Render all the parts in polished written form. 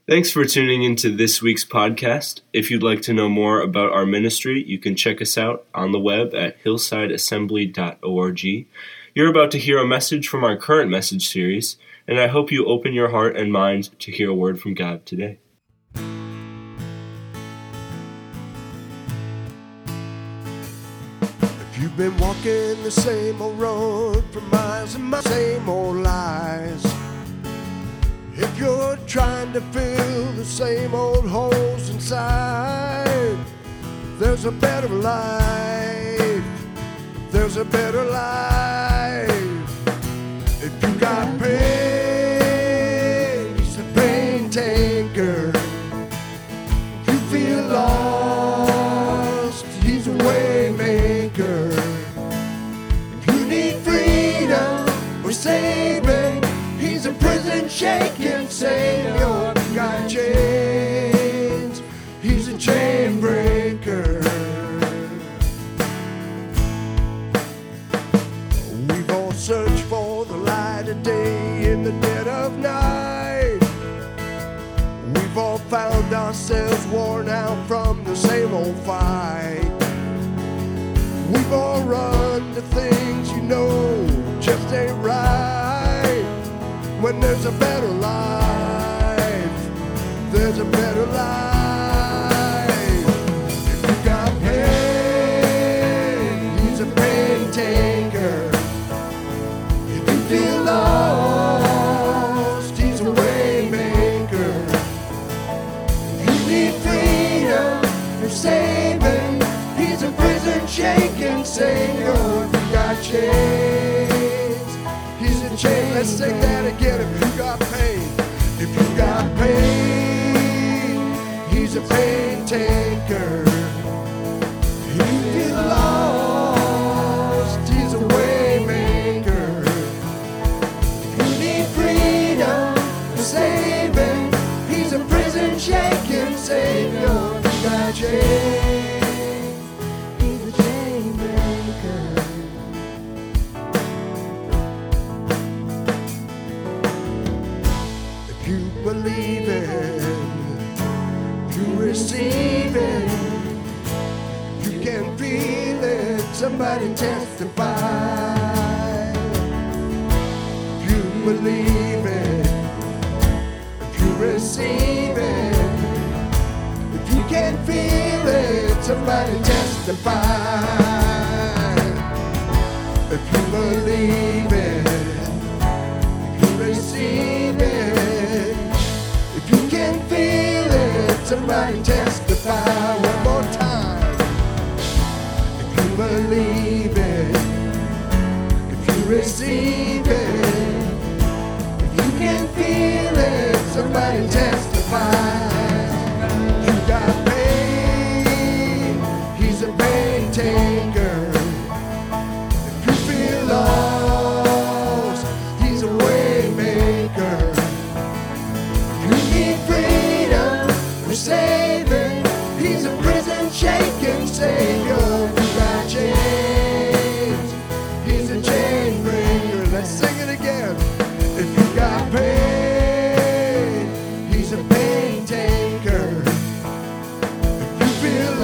Thanks for tuning into this week's podcast. If you'd like to know more about our ministry, you can check us out on the web at hillsideassembly.org. You're about to hear a message from our current message series, and I hope you open your heart and mind to hear a word from God today. If you've been walking the same old road for miles and miles, same old lies, if you're trying to fill the same old holes inside, there's a better life. There's a better life. If you got pain, he's the pain taker. If you feel lost, he's a way maker. If you need freedom or saving, he's a prison shaking savior. If you got chains, he's a chain breaker. We've all searched for the light of day in the dead of night. We've all found ourselves worn out from the same old fight. We've all run to things you know just ain't right. When there's a better life, there's a better life. If you got pain, he's a pain taker. If you feel lost, he's a way maker. If you need freedom or saving, he's a prison shaking savior. If you got chains, he's a chain. Let's sing that again. If you got pain, if you got pain, he's a pain taker. If you feel lost, he's a way maker. If you need freedom or saving, he's a prison shaking savior. If you got chains, he's a chain breaker. If you believe it, you receive it, you can feel it, somebody testify. If you believe it, if you receive it, if you can feel it, somebody testify. If you believe it, if you receive it, if you can feel it, somebody testify. One more time. If you believe it, if you receive it, if you can feel it, somebody testify. You got pain, he's a pain taker. If you feel lost, he's a way maker. If you need freedom or saving, he's a prison shaking savior. If you got chains, he's a chain breaker. Let's sing it again. If you got pain, he's a pain taker. If you feel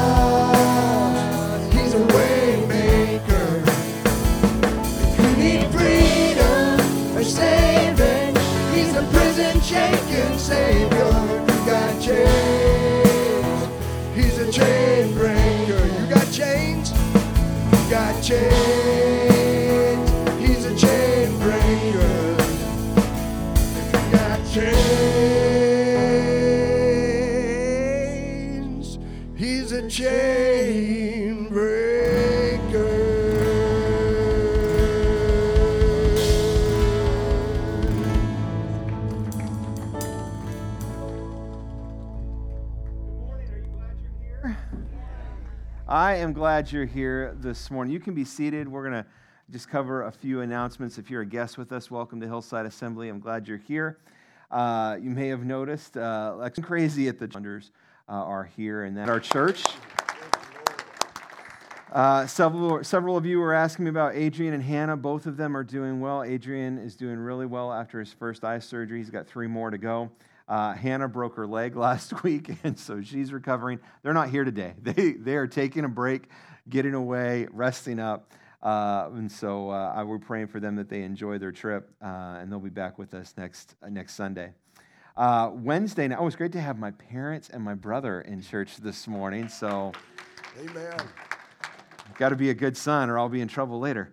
lost, he's a way maker. If you need freedom or saving, he's a prison shaking savior. If you got chains, he's a chain breaker. You got chains? You got chains, he's a chain breaker. If you got chains, he's a chain breaker. I am glad you're here this morning. You can be seated. We're going to just cover a few announcements. If you're a guest with us, welcome to Hillside Assembly. I'm glad you're here. You may have noticed, like crazy at the founders are here and at our church. Several of you were asking me about Adrian and Hannah. Both of them are doing well. Adrian is doing really well after his first eye surgery. He's got 3 more to go. Hannah broke her leg last week, and so she's recovering. They're not here today. They are taking a break, getting away, resting up. And so we're praying for them that they enjoy their trip, and they'll be back with us next Sunday. Wednesday night, it was great to have my parents and my brother in church this morning. So, Amen. Got to be a good son, or I'll be in trouble later.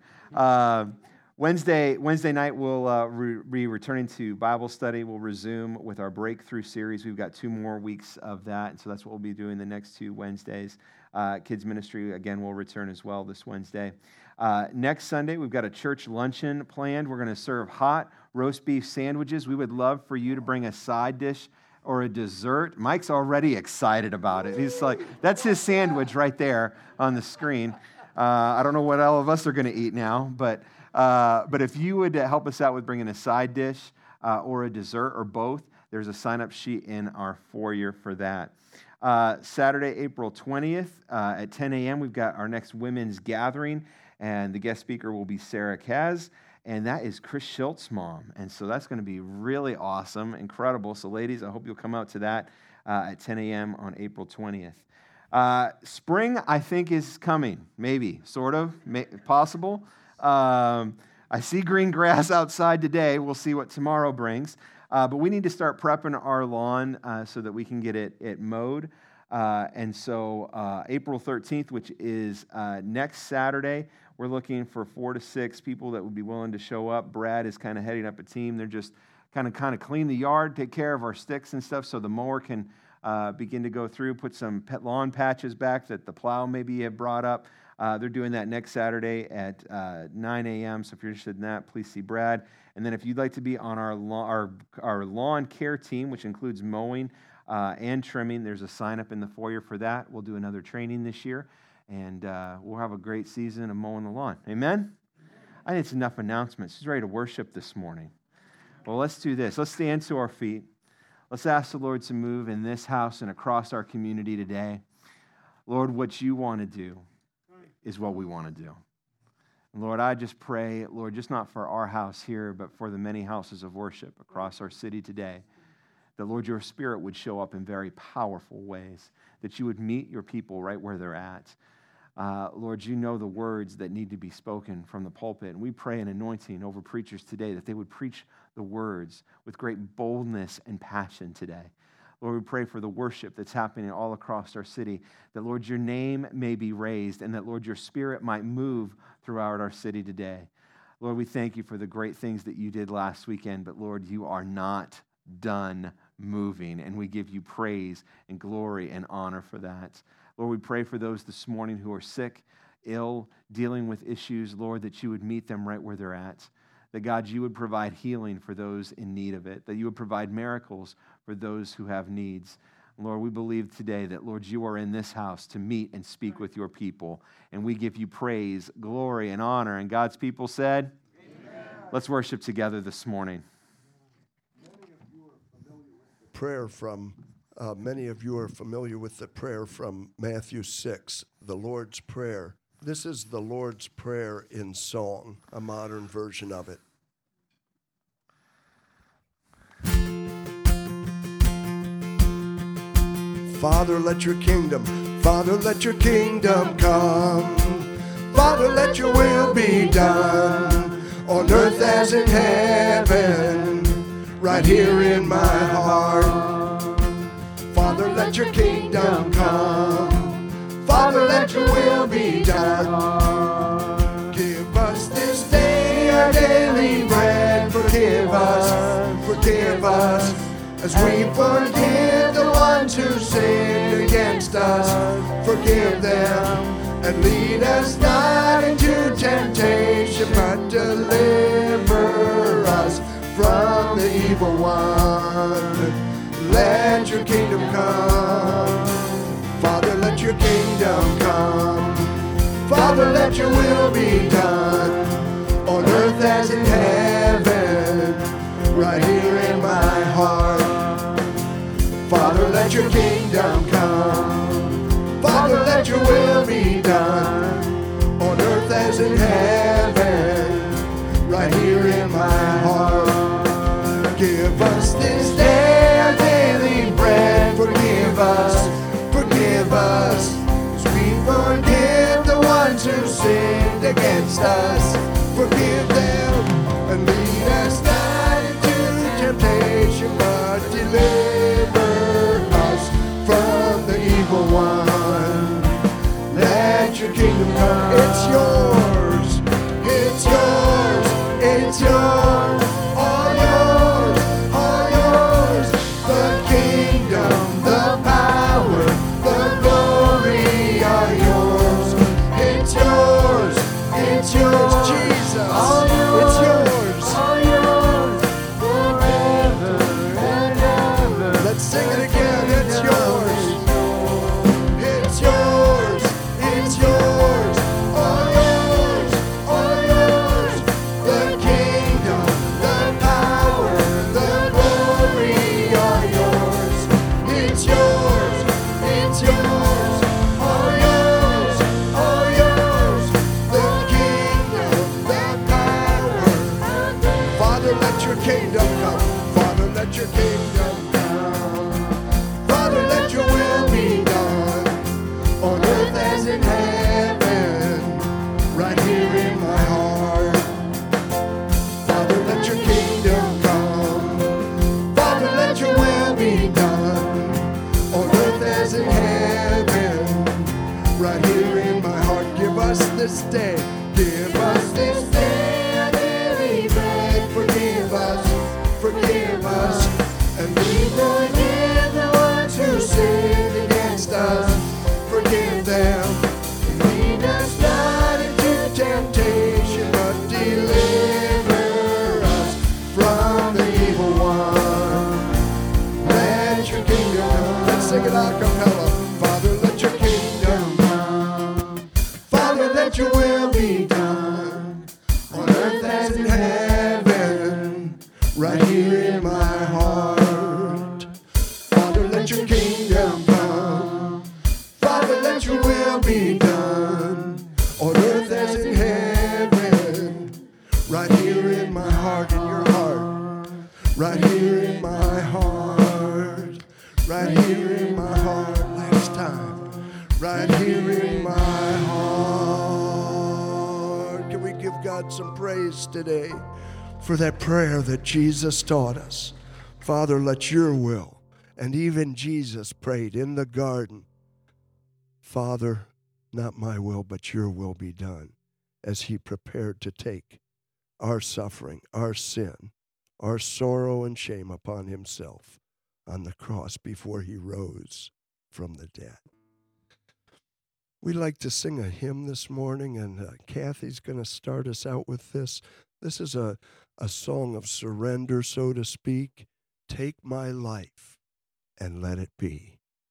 Wednesday night, we'll be returning to Bible study. We'll resume with our Breakthrough series. We've got 2 more weeks of that, and so that's what we'll be doing the next 2 Wednesdays. Kids ministry, again, will return as well this Wednesday. Next Sunday, we've got a church luncheon planned. We're going to serve hot roast beef sandwiches. We would love for you to bring a side dish or a dessert. Mike's already excited about it. He's like, that's his sandwich right there on the screen. I don't know what all of us are going to eat now, but if you would help us out with bringing a side dish or a dessert or both, there's a sign-up sheet in our foyer for that. Saturday, April 20th at 10 a.m., we've got our next women's gathering, and the guest speaker will be Sarah Kaz, and that is Chris Schultz's mom. And so that's going to be really awesome, incredible. So ladies, I hope you'll come out to that at 10 a.m. on April 20th. Spring, I think, is coming, maybe, sort of, possible. I see green grass outside today. We'll see what tomorrow brings. But we need to start prepping our lawn so that we can get it mowed. And so April 13th, which is next Saturday, we're looking for 4 to 6 people that would be willing to show up. Brad is kind of heading up a team. They're just kind of clean the yard, take care of our sticks and stuff so the mower can begin to go through, put some lawn patches back that the plow maybe have brought up. They're doing that next Saturday at 9 a.m., so if you're interested in that, please see Brad. And then if you'd like to be on our lawn care team, which includes mowing and trimming, there's a sign-up in the foyer for that. We'll do another training this year, and we'll have a great season of mowing the lawn. Amen? I think it's enough announcements. Who's ready to worship this morning? Well, let's do this. Let's stand to our feet. Let's ask the Lord to move in this house and across our community today. Lord, what you want to do is what we want to do. And Lord, I just pray, Lord, just not for our house here, but for the many houses of worship across our city today, that, Lord, your Spirit would show up in very powerful ways, that you would meet your people right where they're at. Lord, you know the words that need to be spoken from the pulpit, and we pray an anointing over preachers today, that they would preach the words with great boldness and passion today. Lord, we pray for the worship that's happening all across our city, that, Lord, your name may be raised, and that, Lord, your Spirit might move throughout our city today. Lord, we thank you for the great things that you did last weekend, but, Lord, you are not done moving, and we give you praise and glory and honor for that. Lord, we pray for those this morning who are sick, ill, dealing with issues, Lord, that you would meet them right where they're at. That, God, you would provide healing for those in need of it, that you would provide miracles for those who have needs. Lord, we believe today that, Lord, you are in this house to meet and speak with your people, and we give you praise, glory, and honor. And God's people said, amen. Let's worship together this morning. Many of you are familiar with the prayer from Matthew 6, the Lord's Prayer. This is the Lord's Prayer in song, a modern version of it. Father, let your kingdom come. Father, let your will be done on earth as in heaven, right here in my heart. Father, let your kingdom come. Father, let your will be done. Give us this day our daily bread. Forgive us, as we forgive the ones who sin against us. Forgive them, and lead us not into temptation, but deliver us from the evil one. Let your kingdom come. Father, let your kingdom come. Father, let your will be done on earth as in heaven, right here in my heart. Father, let your kingdom come. Father, let your will be done on earth as in heaven, right here in my heart. Give us this day our daily deliver us from the evil one. Let your kingdom come. It's yours. It's yours. It's yours. All yours. All yours. The kingdom, the power, the glory are yours. It's yours. It's yours, Jesus. All yours. It's yours. All yours, forever and ever. Let's sing it again. It's yours. It's yours. It's yours. All yours. All yours. The kingdom, the power, the glory are yours. It's yours. It's yours. All yours. All yours. The kingdom, the power. Father, let your kingdom come. Father, let your kingdom come. Father, let your will be done on earth as in heaven, right here in my heart. Father, let your kingdom come. Father, let your will be done on earth as in heaven, right here in my heart. Give us this day. Give us this day our daily bread. Forgive us. Forgive us. And we forgive the ones who sin against us. Forgive them. And lead us not into temptation, but deliver us from the evil one. Let your kingdom come. Let's sing it a cappella. Father, let your kingdom come. Father, let your will be done on earth as in heaven, right here in my heart. Father, let your kingdom come. Father, let your will be done on earth as in heaven, right here in my heart, in your heart, right here in my heart, right here in my heart. Last time, right here in my heart. Can we give God some praise today for that prayer that Jesus taught us? Father, let your will. And even Jesus prayed in the garden, Father, not my will, but your will be done, as he prepared to take our suffering, our sin, our sorrow and shame upon himself on the cross before he rose from the dead. We'd like to sing a hymn this morning, and Kathy's going to start us out with this. This is a song of surrender, so to speak. Take my life and let it be.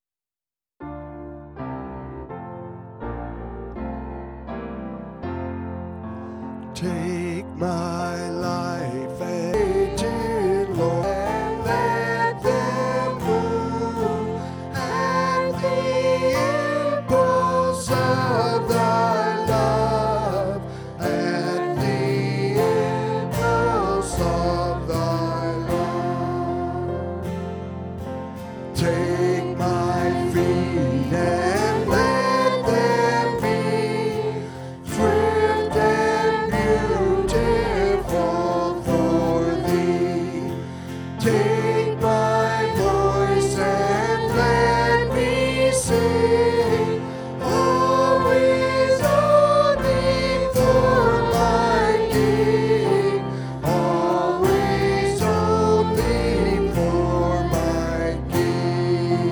Take my life and dear Lord, and let them move at the impulse of thy love, at the impulse of thy love. Take my feet and let them be swift and beautiful for thee. Take my voice and let me sing, always only for my King, always only for my King.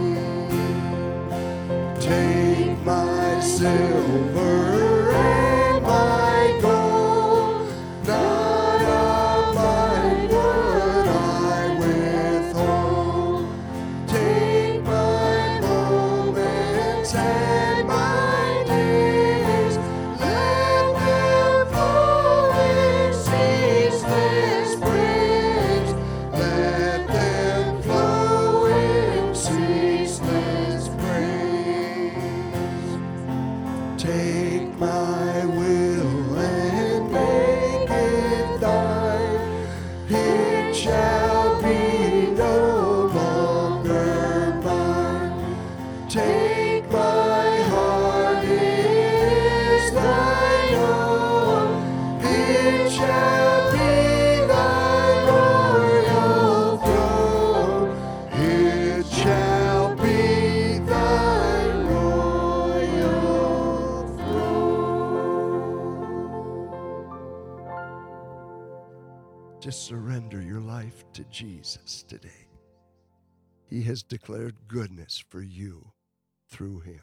Just surrender your life to Jesus today. He has declared goodness for you through him.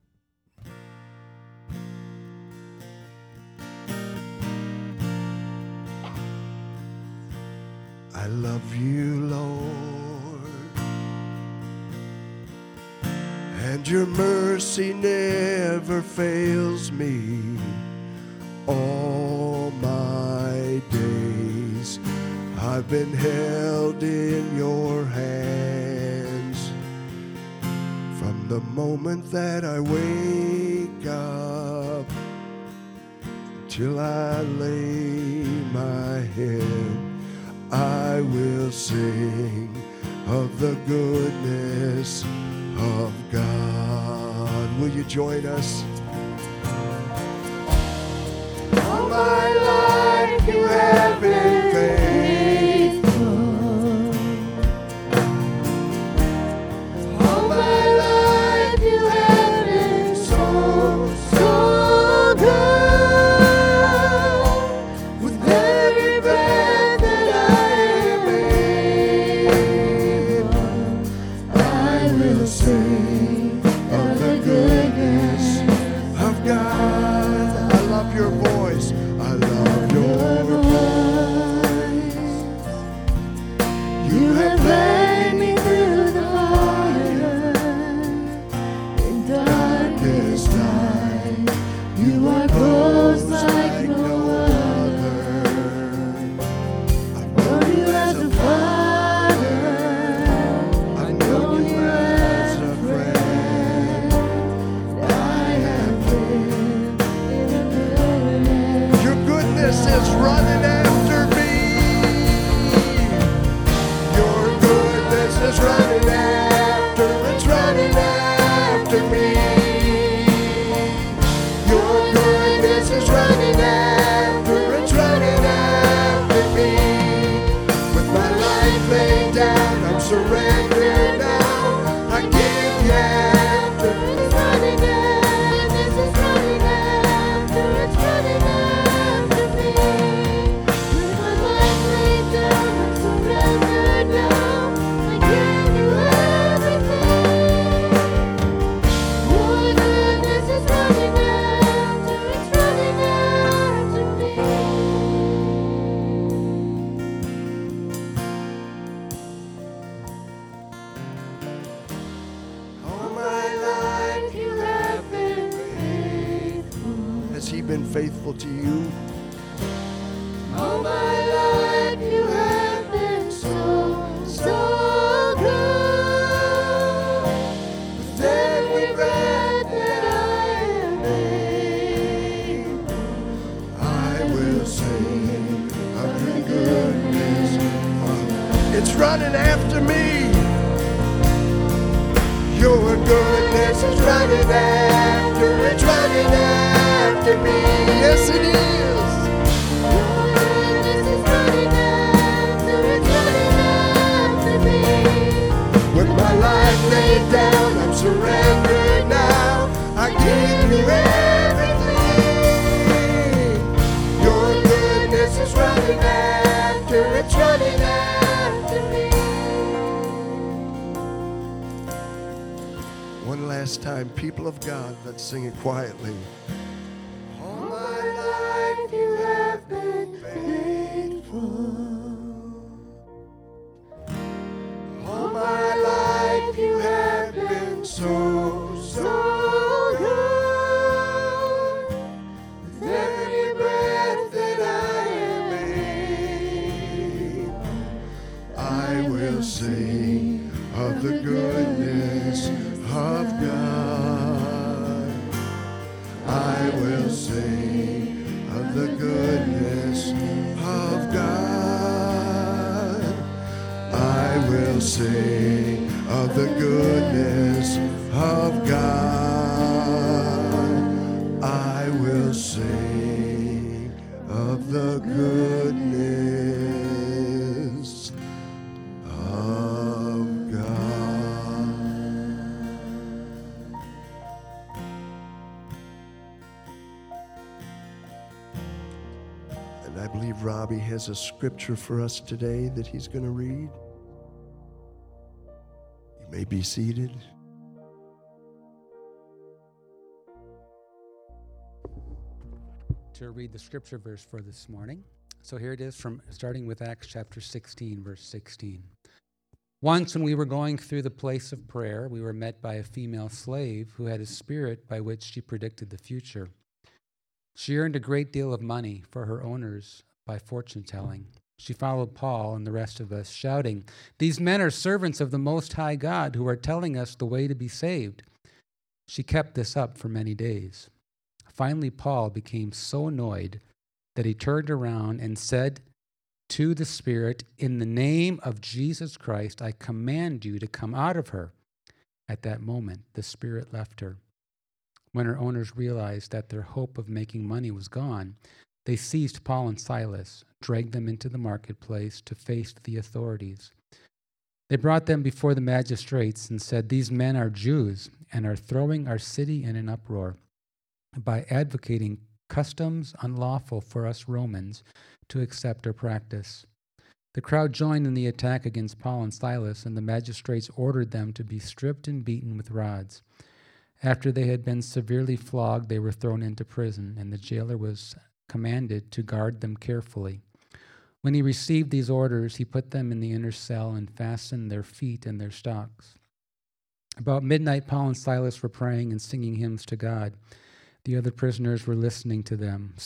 I love you, Lord, and your mercy never fails me all my days. I've been held in your hands from the moment that I wake up till I lay my head. I will sing of the goodness of God. Will you join us? All my life you have been faithful. All my life you have been so, so good. With every breath that I am able, I will sing of the goodness of God. I love your voice. I love your voice. You have led me through the fire in darkest night. You are close like no other. I've known you as a father. I've known you as a friend. I have lived in a wilderness. Your goodness is running after me. Your goodness is running after, it's running after me. Your goodness is running after, it's running after me. With my life laid down, I'm surrendered now. I give you after, it's running after, this is running after, it's running after me. With my life laid down, I'm surrendered now. I give you everything. Your goodness is running after, it's running after me. All my life you have been faithful. Has he been faithful to you? All my life you have been so, so good. With every breath that I am able, I will sing of the goodness of God. It's running after me. Your goodness is running after, it's running after me. Yes, it is. Your goodness is running after, it's running after me. With my life laid down, I'm surrendered now. I give you everything. Your goodness is running after, it's running after me. One last time, people of God, let's sing it quietly. All my life you have been faithful. All my life you have been so, so good. With every breath that I am able, I will sing of the goodness of God. I will sing of the goodness of God. I will sing of the goodness of God. I will sing of the goodness of God. And I believe Robbie has a scripture for us today that he's going to read. You may be seated. To read the scripture verse for this morning. So here it is, starting with Acts chapter 16, verse 16. Once when we were going through the place of prayer, we were met by a female slave who had a spirit by which she predicted the future. She earned a great deal of money for her owners by fortune-telling. She followed Paul and the rest of us, shouting, "These men are servants of the Most High God who are telling us the way to be saved." She kept this up for many days. Finally, Paul became so annoyed that he turned around and said to the spirit, "In the name of Jesus Christ, I command you to come out of her." At that moment, the spirit left her. When her owners realized that their hope of making money was gone, they seized Paul and Silas, dragged them into the marketplace to face the authorities. They brought them before the magistrates and said, "These men are Jews and are throwing our city in an uproar by advocating customs unlawful for us Romans to accept or practice." The crowd joined in the attack against Paul and Silas, and the magistrates ordered them to be stripped and beaten with rods. After they had been severely flogged, they were thrown into prison, and the jailer was commanded to guard them carefully. When he received these orders, he put them in the inner cell and fastened their feet in their stocks. About midnight, Paul and Silas were praying and singing hymns to God. The other prisoners were listening to them.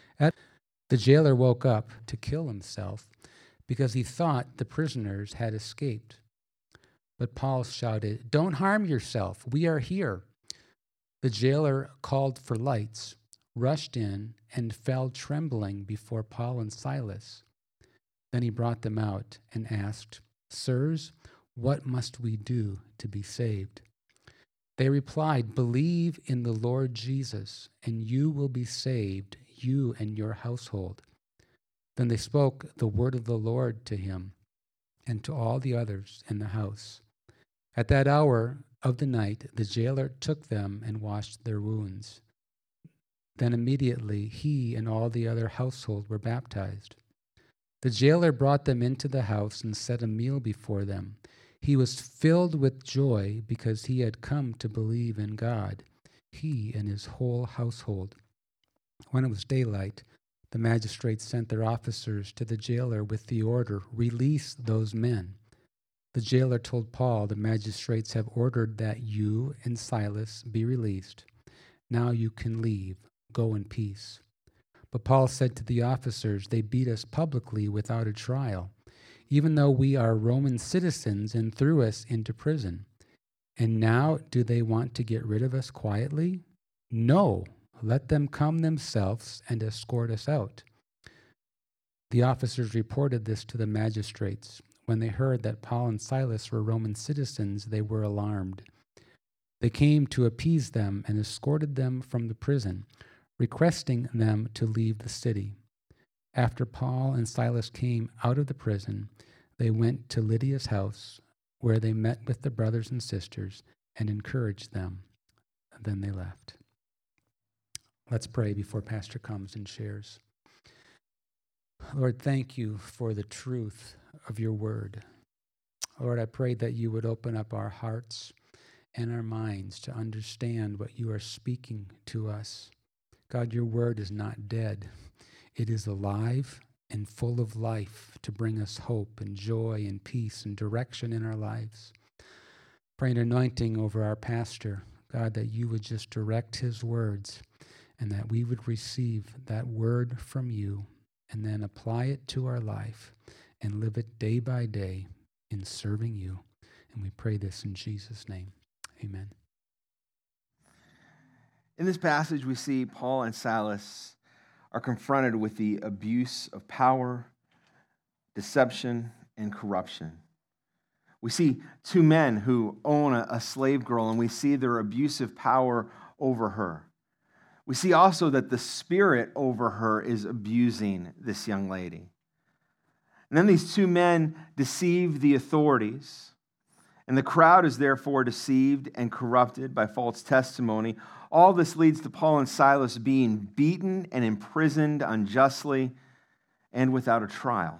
The jailer woke up to kill himself because he thought the prisoners had escaped. But Paul shouted, "Don't harm yourself. We are here." The jailer called for lights, rushed in, and fell trembling before Paul and Silas. Then he brought them out and asked, "Sirs, what must we do to be saved?" They replied, "Believe in the Lord Jesus, and you will be saved, you and your household." Then they spoke the word of the Lord to him and to all the others in the house. At that hour of the night, the jailer took them and washed their wounds. Then immediately he and all the other household were baptized. The jailer brought them into the house and set a meal before them. He was filled with joy because he had come to believe in God, he and his whole household. When it was daylight, the magistrates sent their officers to the jailer with the order, "Release those men." The jailer told Paul, "The magistrates have ordered that you and Silas be released. Now you can leave. Go in peace." But Paul said to the officers, "They beat us publicly without a trial, even though we are Roman citizens, and threw us into prison. And now do they want to get rid of us quietly? No, let them come themselves and escort us out." The officers reported this to the magistrates. When they heard that Paul and Silas were Roman citizens, they were alarmed. They came to appease them and escorted them from the prison, requesting them to leave the city. After Paul and Silas came out of the prison, they went to Lydia's house, where they met with the brothers and sisters and encouraged them. Then they left. Let's pray before Pastor comes and shares. Lord, thank you for the truth of your word. Lord, I pray that you would open up our hearts and our minds to understand what you are speaking to us. God, your word is not dead. It is alive and full of life to bring us hope and joy and peace and direction in our lives. Pray an anointing over our pastor, God, that you would just direct his words and that we would receive that word from you and then apply it to our life and live it day by day in serving you. And we pray this in Jesus' name. Amen. In this passage, we see Paul and Silas are confronted with the abuse of power, deception, and corruption. We see two men who own a slave girl, and we see their abusive power over her. We see also that the spirit over her is abusing this young lady. And then these two men deceive the authorities, and the crowd is therefore deceived and corrupted by false testimony. All this leads to Paul and Silas being beaten and imprisoned unjustly, and without a trial.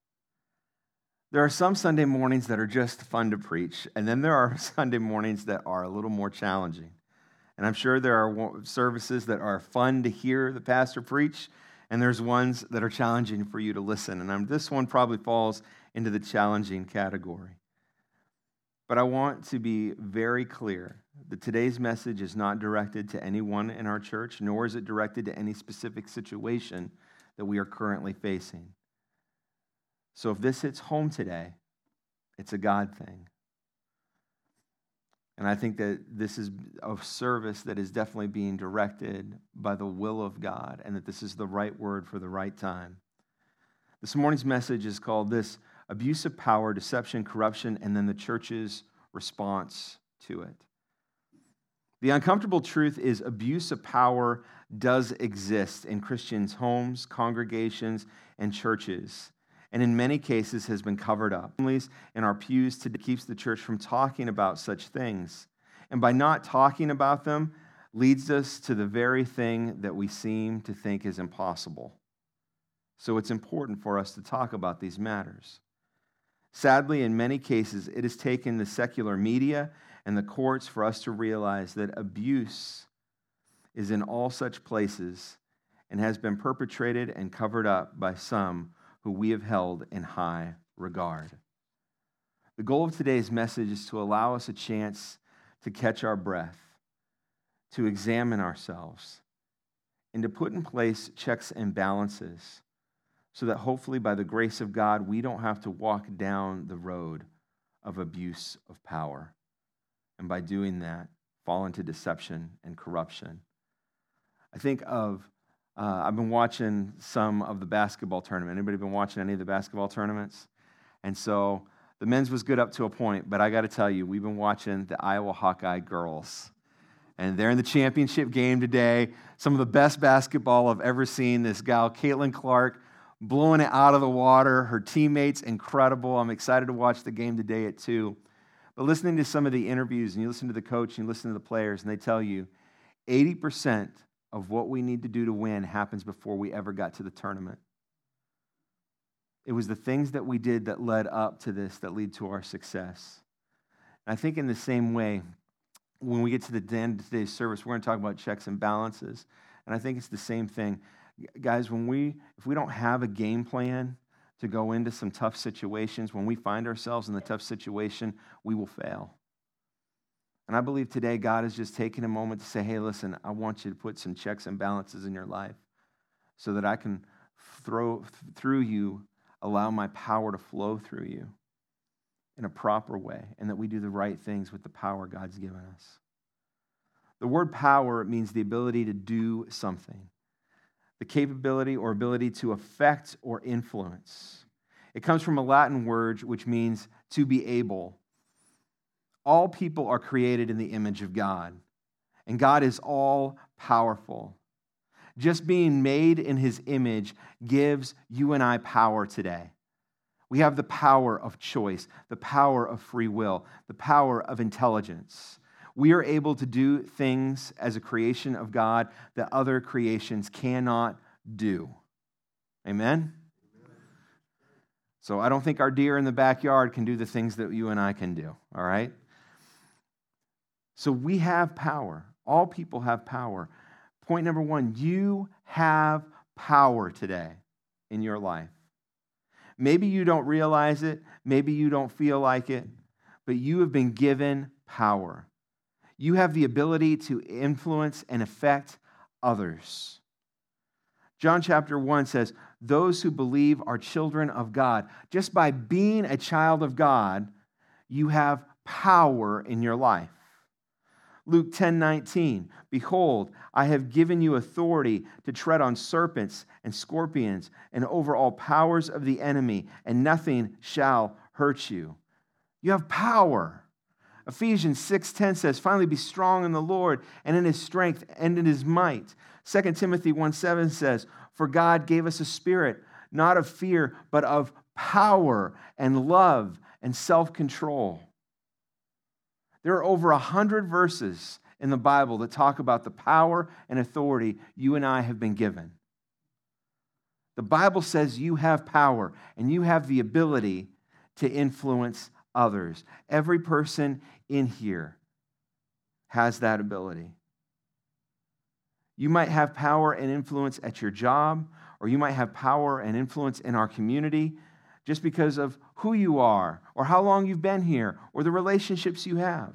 There are some Sunday mornings that are just fun to preach, and then there are Sunday mornings that are a little more challenging. And I'm sure there are services that are fun to hear the pastor preach, and there's ones that are challenging for you to listen. And this one probably falls into the challenging category. But I want to be very clear that today's message is not directed to anyone in our church, nor is it directed to any specific situation that we are currently facing. So if this hits home today, it's a God thing. And I think that this is a service that is definitely being directed by the will of God, and that this is the right word for the right time. This morning's message is called this: abuse of power, deception, corruption, and then the church's response to it. The uncomfortable truth is abuse of power does exist in Christians' homes, congregations, and churches, and in many cases has been covered up. Families in our pews today keeps the church from talking about such things, and by not talking about them leads us to the very thing that we seem to think is impossible. So it's important for us to talk about these matters. Sadly, in many cases, it has taken the secular media and the courts for us to realize that abuse is in all such places and has been perpetrated and covered up by some who we have held in high regard. The goal of today's message is to allow us a chance to catch our breath, to examine ourselves, and to put in place checks and balances so that hopefully by the grace of God, we don't have to walk down the road of abuse of power. And by doing that, fall into deception and corruption. I think of, I've been watching some of the basketball tournament. Anybody been watching any of the basketball tournaments? And so the men's was good up to a point, but I got to tell you, we've been watching the Iowa Hawkeye girls. And they're in the championship game today. Some of the best basketball I've ever seen. This gal, Caitlin Clark, blowing it out of the water. Her teammates, incredible. I'm excited to watch the game today at 2. But listening to some of the interviews, and you listen to the coach, and you listen to the players, and they tell you 80% of what we need to do to win happens before we ever got to the tournament. It was the things that we did that led up to this that lead to our success. And I think in the same way, when we get to the end of today's service, we're going to talk about checks and balances. And I think it's the same thing. Guys, if we don't have a game plan to go into some tough situations, when we find ourselves in the tough situation, we will fail. And I believe today God is just taking a moment to say, hey, listen, I want you to put some checks and balances in your life so that I can through you, allow my power to flow through you in a proper way, and that we do the right things with the power God's given us. The word power means the ability to do something, the capability or ability to affect or influence. It comes from a Latin word which means to be able. All people are created in the image of God, and God is all powerful. Just being made in his image gives you and I power today. We have the power of choice, the power of free will, the power of intelligence. We are able to do things as a creation of God that other creations cannot do. Amen? So I don't think our deer in the backyard can do the things that you and I can do, all right? So we have power. All people have power. Point number 1, you have power today in your life. Maybe you don't realize it, maybe you don't feel like it, but you have been given power. You have the ability to influence and affect others. John chapter 1 says, those who believe are children of God. Just by being a child of God, you have power in your life. Luke 10:19, behold, I have given you authority to tread on serpents and scorpions and over all powers of the enemy, and nothing shall hurt you. You have power. Ephesians 6:10 says, finally be strong in the Lord and in his strength and in his might. 2 Timothy 1:7 says, for God gave us a spirit, not of fear, but of power and love and self-control. There are over 100 verses in the Bible that talk about the power and authority you and I have been given. The Bible says you have power and you have the ability to influence others. Every person in here has that ability. You might have power and influence at your job, or you might have power and influence in our community just because of who you are, or how long you've been here, or the relationships you have.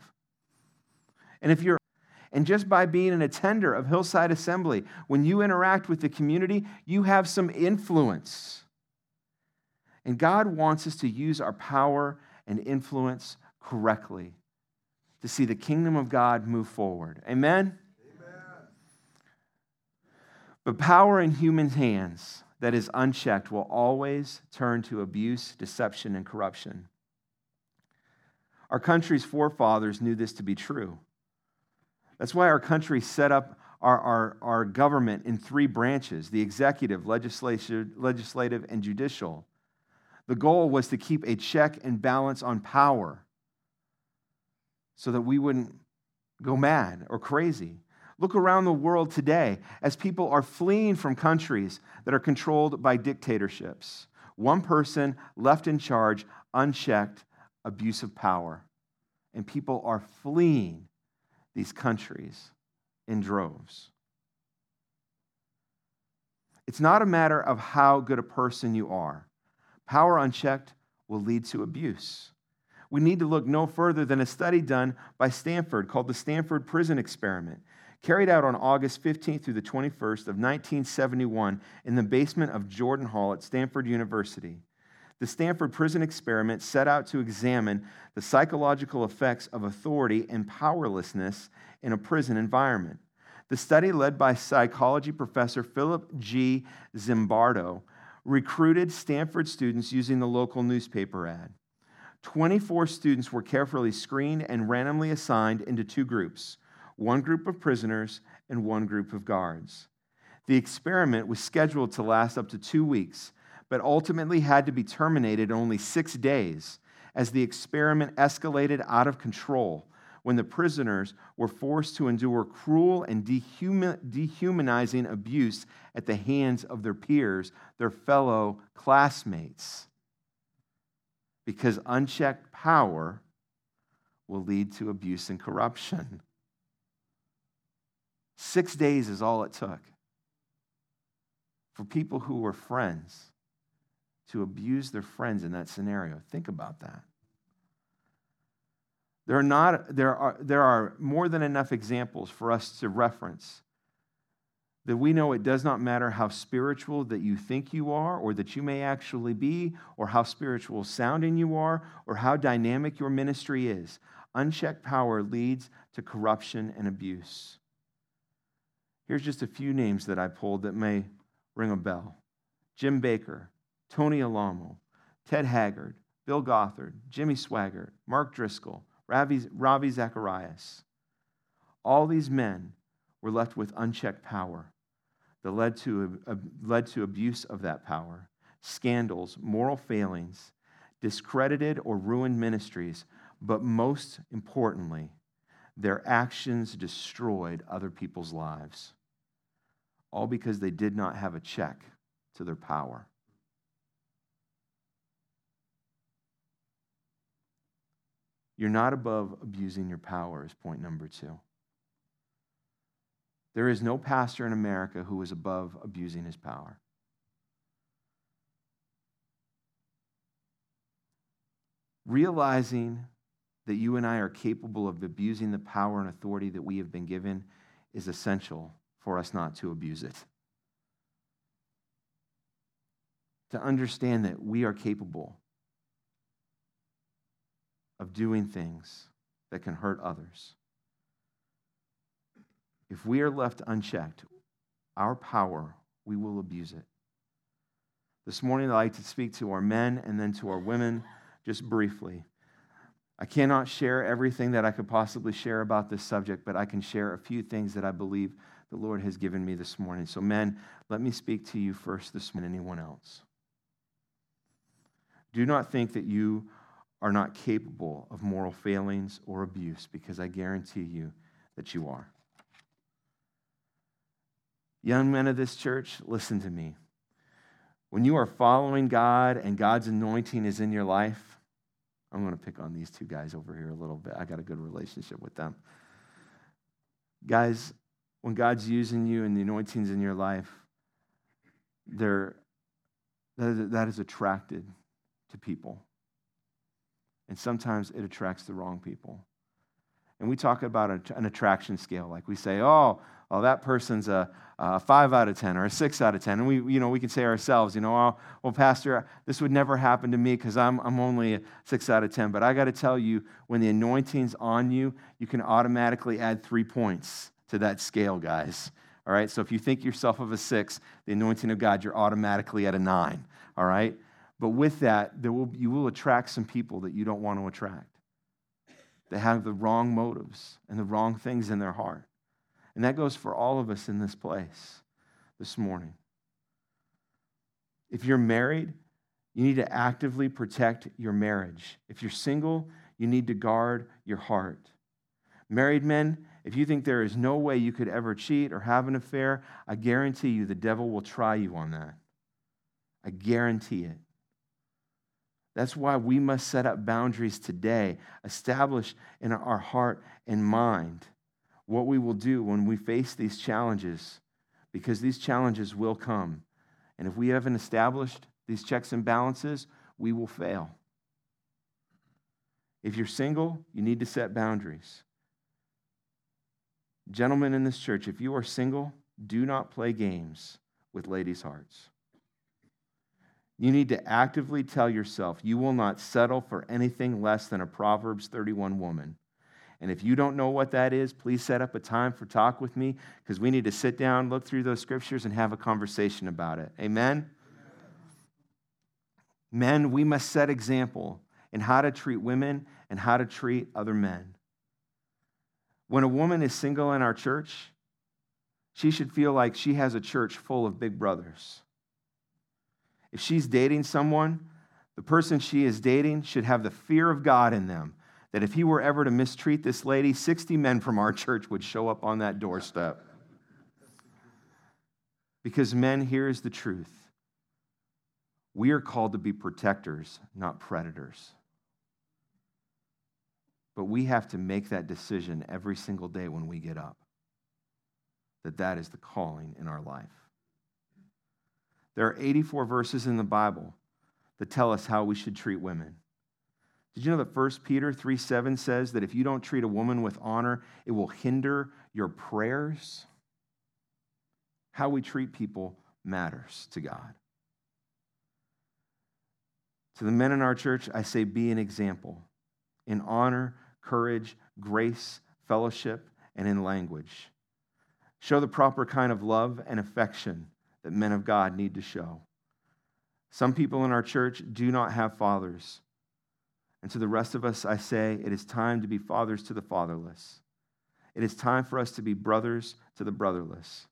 And just by being an attender of Hillside Assembly, when you interact with the community, you have some influence. And God wants us to use our power and influence correctly to see the kingdom of God move forward. Amen? But power in human hands that is unchecked will always turn to abuse, deception, and corruption. Our country's forefathers knew this to be true. That's why our country set up our government in 3 branches: the executive, legislative, and judicial. The goal was to keep a check and balance on power so that we wouldn't go mad or crazy. Look around the world today as people are fleeing from countries that are controlled by dictatorships. One person left in charge, unchecked, abuse of power. And people are fleeing these countries in droves. It's not a matter of how good a person you are. Power unchecked will lead to abuse. We need to look no further than a study done by Stanford called the Stanford Prison Experiment, carried out on August 15th through the 21st of 1971 in the basement of Jordan Hall at Stanford University. The Stanford Prison Experiment set out to examine the psychological effects of authority and powerlessness in a prison environment. The study, led by psychology professor Philip G. Zimbardo, recruited Stanford students using the local newspaper ad. 24 students were carefully screened and randomly assigned into 2 groups, one group of prisoners and one group of guards. The experiment was scheduled to last up to 2 weeks, but ultimately had to be terminated in only 6 days as the experiment escalated out of control when the prisoners were forced to endure cruel and dehumanizing abuse at the hands of their peers, their fellow classmates. Because unchecked power will lead to abuse and corruption. 6 days is all it took for people who were friends to abuse their friends in that scenario. Think about that. There are more than enough examples for us to reference that we know it does not matter how spiritual that you think you are or that you may actually be, or how spiritual sounding you are, or how dynamic your ministry is. Unchecked power leads to corruption and abuse. Here's just a few names that I pulled that may ring a bell. Jim Baker, Tony Alamo, Ted Haggard, Bill Gothard, Jimmy Swaggart, Mark Driscoll, Ravi Zacharias. All these men were left with unchecked power that led to abuse of that power, scandals, moral failings, discredited or ruined ministries, but most importantly, their actions destroyed other people's lives, all because they did not have a check to their power. You're not above abusing your power is point number 2. There is no pastor in America who is above abusing his power. Realizing that you and I are capable of abusing the power and authority that we have been given is essential for us not to abuse it. To understand that we are capable of doing things that can hurt others. If we are left unchecked, our power, we will abuse it. This morning, I'd like to speak to our men and then to our women just briefly. I cannot share everything that I could possibly share about this subject, but I can share a few things that I believe the Lord has given me this morning. So men, let me speak to you first this morning, anyone else. Do not think that you are not capable of moral failings or abuse, because I guarantee you that you are. Young men of this church, listen to me. When you are following God and God's anointing is in your life, I'm going to pick on these two guys over here a little bit. I got a good relationship with them. Guys, when God's using you and the anointing's in your life, that is attracted to people. And sometimes it attracts the wrong people. And we talk about an attraction scale. Like we say, oh, that person's a 5 out of 10 or a 6 out of 10. And we can say ourselves, well, Pastor, this would never happen to me because I'm only a 6 out of 10. But I got to tell you, when the anointing's on you, you can automatically add 3 points to that scale, guys. All right? So if you think yourself of a 6, the anointing of God, you're automatically at a 9. All right? But with that, you will attract some people that you don't want to attract. They have the wrong motives and the wrong things in their heart. And that goes for all of us in this place this morning. If you're married, you need to actively protect your marriage. If you're single, you need to guard your heart. Married men, if you think there is no way you could ever cheat or have an affair, I guarantee you the devil will try you on that. I guarantee it. That's why we must set up boundaries today, establish in our heart and mind what we will do when we face these challenges, because these challenges will come. And if we haven't established these checks and balances, we will fail. If you're single, you need to set boundaries. Gentlemen in this church, if you are single, do not play games with ladies' hearts. You need to actively tell yourself you will not settle for anything less than a Proverbs 31 woman. And if you don't know what that is, please set up a time for talk with me, because we need to sit down, look through those scriptures, and have a conversation about it. Amen? Men, we must set example in how to treat women and how to treat other men. When a woman is single in our church, she should feel like she has a church full of big brothers. If she's dating someone, the person she is dating should have the fear of God in them, that if he were ever to mistreat this lady, 60 men from our church would show up on that doorstep. Because men, here's the truth. We are called to be protectors, not predators. But we have to make that decision every single day when we get up, that is the calling in our life. There are 84 verses in the Bible that tell us how we should treat women. Did you know that 1 Peter 3:7 says that if you don't treat a woman with honor, it will hinder your prayers? How we treat people matters to God. To the men in our church, I say be an example in honor, courage, grace, fellowship, and in language. Show the proper kind of love and affection that men of God need to show. Some people in our church do not have fathers. And to the rest of us, I say, it is time to be fathers to the fatherless. It is time for us to be brothers to the brotherless.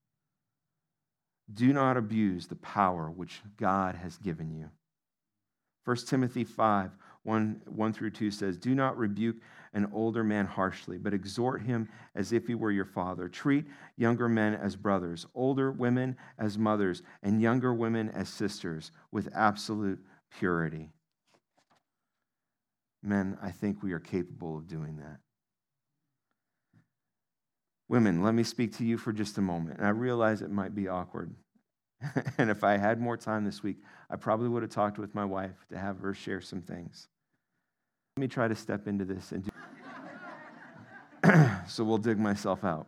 Do not abuse the power which God has given you. 1 Timothy 5:1-2 says, do not rebuke an older man harshly, but exhort him as if he were your father. Treat younger men as brothers, older women as mothers, and younger women as sisters with absolute purity. Men, I think we are capable of doing that. Women, let me speak to you for just a moment. And I realize it might be awkward. And if I had more time this week, I probably would have talked with my wife to have her share some things. Let me try to step into this and do so we'll dig myself out.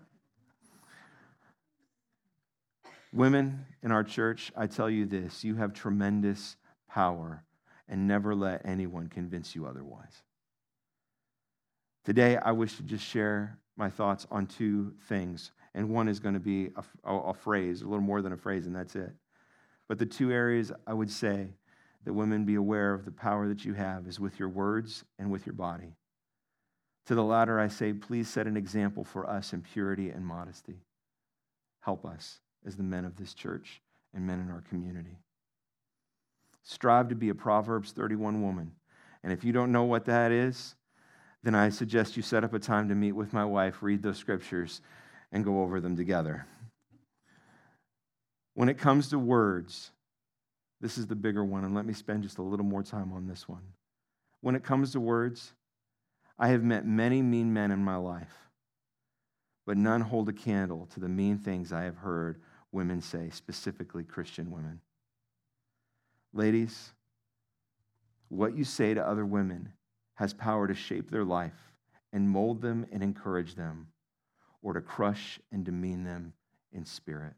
Women in our church, I tell you this, you have tremendous power, and never let anyone convince you otherwise. Today, I wish to just share my thoughts on 2 things, and one is going to be a phrase, a little more than a phrase, and that's it. But the 2 areas I would say that women be aware of the power that you have is with your words and with your body. To the latter, I say, please set an example for us in purity and modesty. Help us as the men of this church and men in our community. Strive to be a Proverbs 31 woman. And if you don't know what that is, then I suggest you set up a time to meet with my wife, read those scriptures, and go over them together. When it comes to words, This is the bigger one, and let me spend just a little more time on this one. When it comes to words, I have met many mean men in my life, but none hold a candle to the mean things I have heard women say, specifically Christian women. Ladies, what you say to other women has power to shape their life and mold them and encourage them, or to crush and demean them in spirit.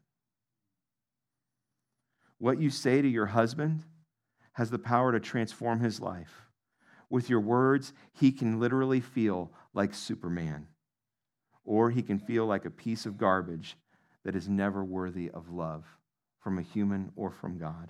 What you say to your husband has the power to transform his life. With your words, he can literally feel like Superman, or he can feel like a piece of garbage that is never worthy of love from a human or from God.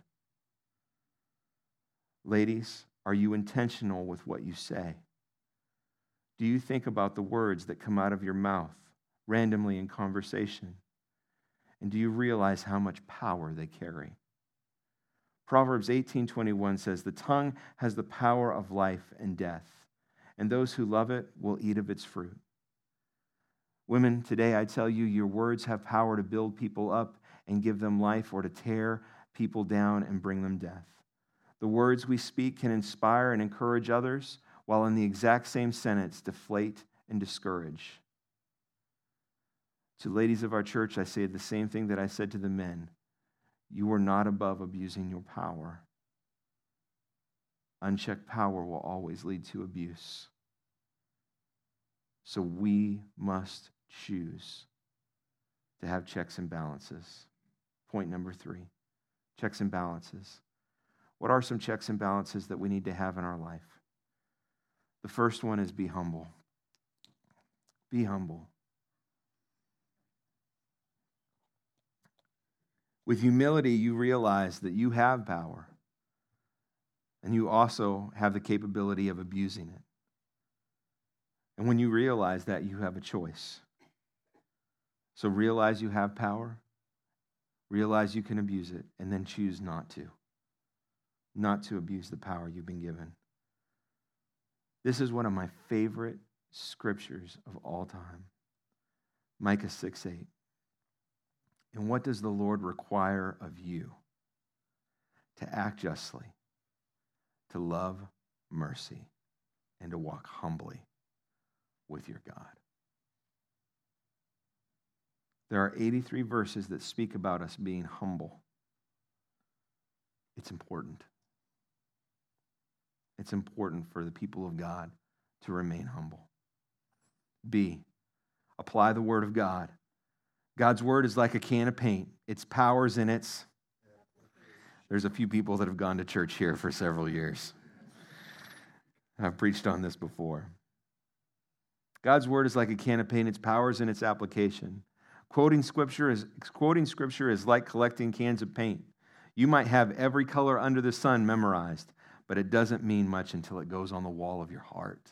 Ladies, are you intentional with what you say? Do you think about the words that come out of your mouth randomly in conversation? And do you realize how much power they carry? Proverbs 18:21 says, "The tongue has the power of life and death, and those who love it will eat of its fruit." Women, today I tell you, your words have power to build people up and give them life, or to tear people down and bring them death. The words we speak can inspire and encourage others, while in the exact same sentence deflate and discourage. To ladies of our church, I say the same thing that I said to the men. You are not above abusing your power. Unchecked power will always lead to abuse. So we must choose to have checks and balances. Point number 3, checks and balances. What are some checks and balances that we need to have in our life? The first one is be humble. Be humble. With humility, you realize that you have power, and you also have the capability of abusing it. And when you realize that, you have a choice. So realize you have power, realize you can abuse it, and then choose not to abuse the power you've been given. This is one of my favorite scriptures of all time. Micah 6:8. And what does the Lord require of you? To act justly, to love mercy, and to walk humbly with your God. There are 83 verses that speak about us being humble. It's important. It's important for the people of God to remain humble. B, apply the word of God. God's word is like a can of paint. Its power's in its... There's a few people that have gone to church here for several years. I've preached on this before. God's word is like a can of paint. Its power's in its application. Quoting scripture is like collecting cans of paint. You might have every color under the sun memorized, but it doesn't mean much until it goes on the wall of your heart.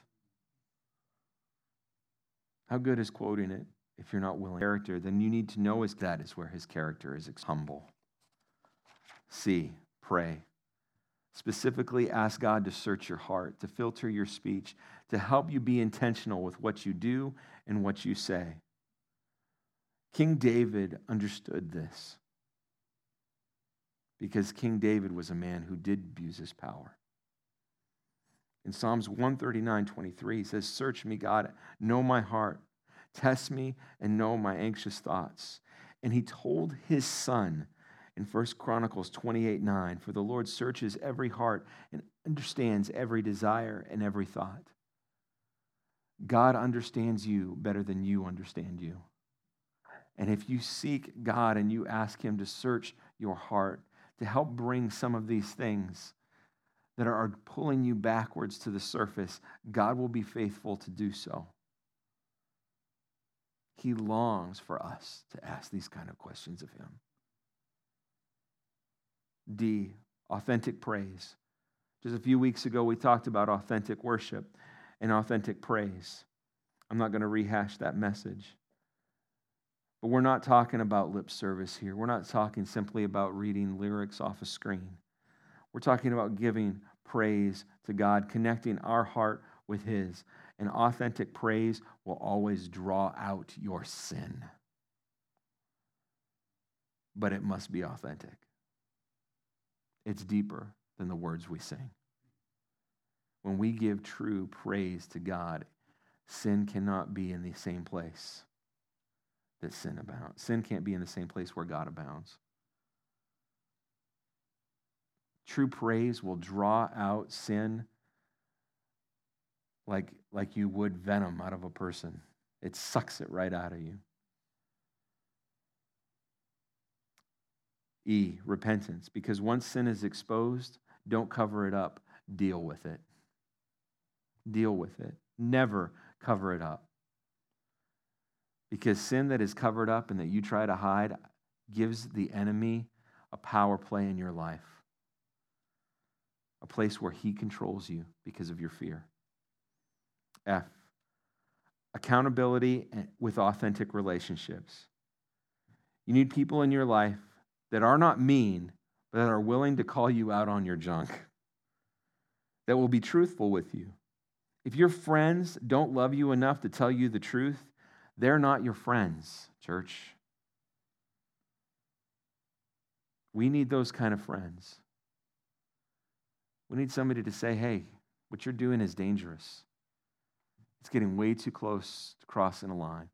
How good is quoting it if you're not willing? Character, then you need to know that is where his character is humble. C, pray. Specifically, ask God to search your heart, to filter your speech, to help you be intentional with what you do and what you say. King David understood this because King David was a man who did abuse his power. In Psalms 139:23, he says, "Search me, God, know my heart. Test me and know my anxious thoughts." And he told his son in 1 Chronicles 28:9, "For the Lord searches every heart and understands every desire and every thought." God understands you better than you understand you. And if you seek God and you ask him to search your heart, to help bring some of these things that are pulling you backwards to the surface, God will be faithful to do so. He longs for us to ask these kind of questions of him. D, authentic praise. Just a few weeks ago, we talked about authentic worship and authentic praise. I'm not going to rehash that message. But we're not talking about lip service here. We're not talking simply about reading lyrics off a screen. We're talking about giving praise to God, connecting our heart with his. And authentic praise will always draw out your sin. But it must be authentic. It's deeper than the words we sing. When we give true praise to God, sin cannot be in the same place that sin abounds. Sin can't be in the same place where God abounds. True praise will draw out sin like you would venom out of a person. It sucks it right out of you. E, repentance. Because once sin is exposed, don't cover it up. Deal with it. Deal with it. Never cover it up. Because sin that is covered up and that you try to hide gives the enemy a power play in your life. A place where he controls you because of your fear. F, accountability with authentic relationships. You need people in your life that are not mean, but that are willing to call you out on your junk. That will be truthful with you. If your friends don't love you enough to tell you the truth, they're not your friends, church. We need those kind of friends. We need somebody to say, hey, what you're doing is dangerous. It's getting way too close to crossing a line.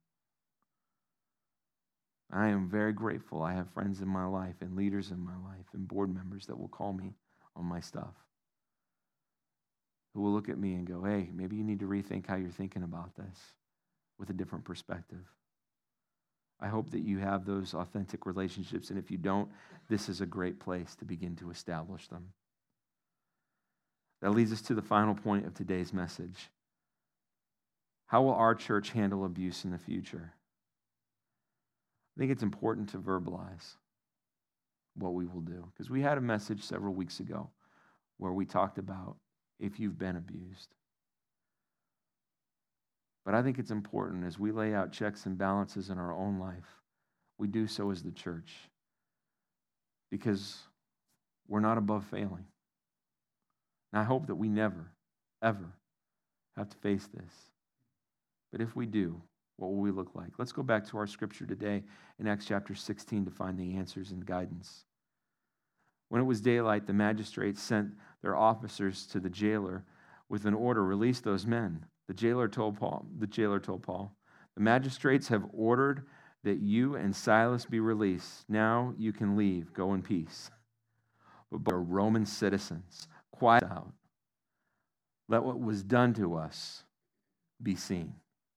I am very grateful. I have friends in my life and leaders in my life and board members that will call me on my stuff. Who will look at me and go, hey, maybe you need to rethink how you're thinking about this with a different perspective. I hope that you have those authentic relationships, and if you don't, this is a great place to begin to establish them. That leads us to the final point of today's message. How will our church handle abuse in the future? I think it's important to verbalize what we will do, because we had a message several weeks ago where we talked about if you've been abused. But I think it's important as we lay out checks and balances in our own life, we do so as the church, because we're not above failing. And I hope that we never, ever have to face this. But if we do, what will we look like? Let's go back to our scripture today in Acts chapter 16 to find the answers and guidance. When it was daylight, the magistrates sent their officers to the jailer with an order, release those men. The jailer told Paul, the magistrates have ordered that you and Silas be released. Now you can leave. Go in peace. But Roman citizens, quiet out. Let what was done to us be seen.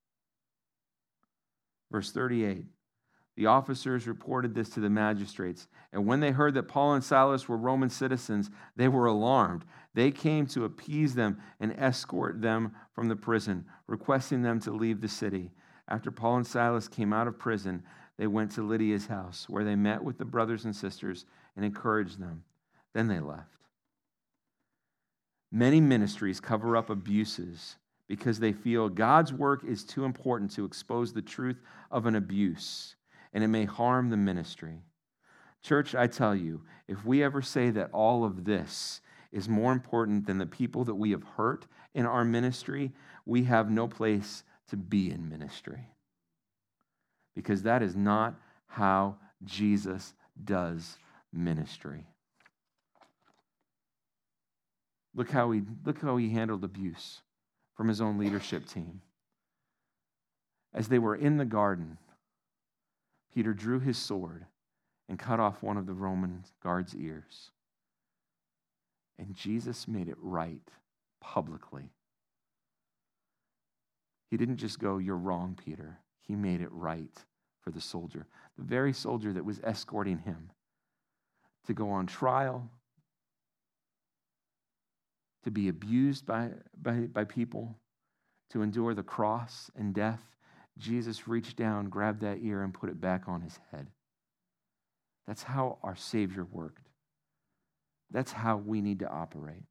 Verse 38, the officers reported this to the magistrates, and when they heard that Paul and Silas were Roman citizens, they were alarmed. They came to appease them and escort them from the prison, requesting them to leave the city. After Paul and Silas came out of prison, they went to Lydia's house, where they met with the brothers and sisters and encouraged them. Then they left. Many ministries cover up abuses because they feel God's work is too important to expose the truth of an abuse, and it may harm the ministry. Church, I tell you, if we ever say that all of this is more important than the people that we have hurt in our ministry, we have no place to be in ministry. Because that is not how Jesus does ministry. Look how he handled abuse from his own leadership team. As they were in the garden, Peter drew his sword and cut off one of the Roman guard's ears. And Jesus made it right publicly. He didn't just go, you're wrong, Peter. He made it right for the soldier, the very soldier that was escorting him to go on trial, to be abused by people, to endure the cross and death. Jesus reached down, grabbed that ear, and put it back on his head. That's how our Savior worked. That's how we need to operate.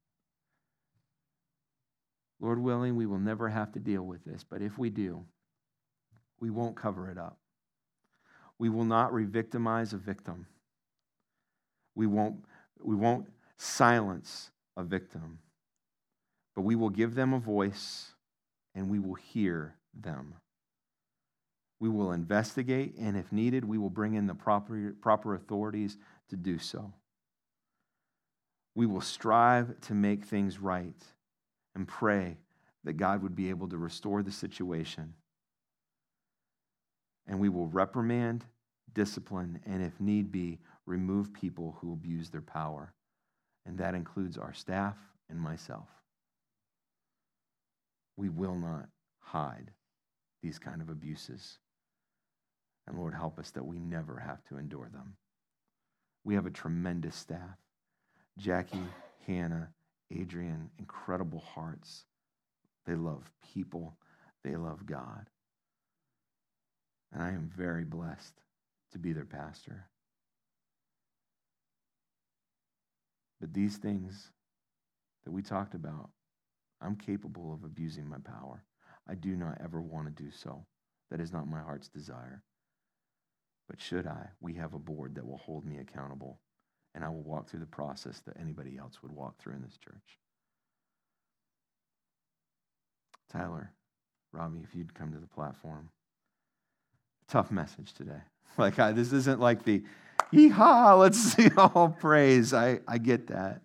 Lord willing, we will never have to deal with this, but if we do, we won't cover it up. We will not re-victimize a victim. We won't silence a victim. But we will give them a voice, and we will hear them. We will investigate, and if needed, we will bring in the proper authorities to do so. We will strive to make things right and pray that God would be able to restore the situation. And we will reprimand, discipline, and if need be, remove people who abuse their power. And that includes our staff and myself. We will not hide these kind of abuses. And Lord, help us that we never have to endure them. We have a tremendous staff. Jackie, Hannah, Adrian, incredible hearts. They love people. They love God. And I am very blessed to be their pastor. But these things that we talked about, I'm capable of abusing my power. I do not ever want to do so. That is not my heart's desire. But should I, we have a board that will hold me accountable, and I will walk through the process that anybody else would walk through in this church. Tyler, Robbie, if you'd come to the platform. Tough message today. This isn't like the, yee-haw, let's see all praise. I get that.